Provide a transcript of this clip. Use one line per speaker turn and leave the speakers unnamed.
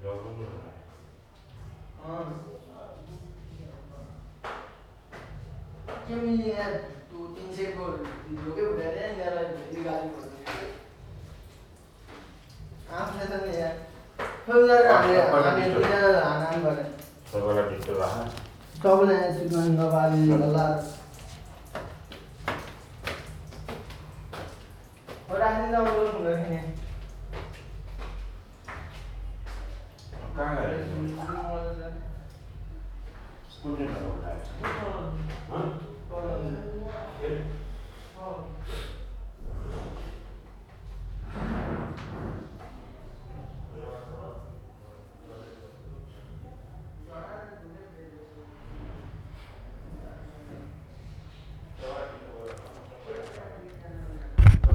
क्यों नहीं यार तू 3 से बोल लोगे उठा रहे हैं यार ये गाली बोल रहे हैं आप से तो नहीं यार फिर यार आने दिया आना बड़े
सब वाला डिटेल रहा
कब ले सिग्नल नवाली वाला और आने ना वो लोग नहीं
कहाँ गए स्कूल में ना उठाए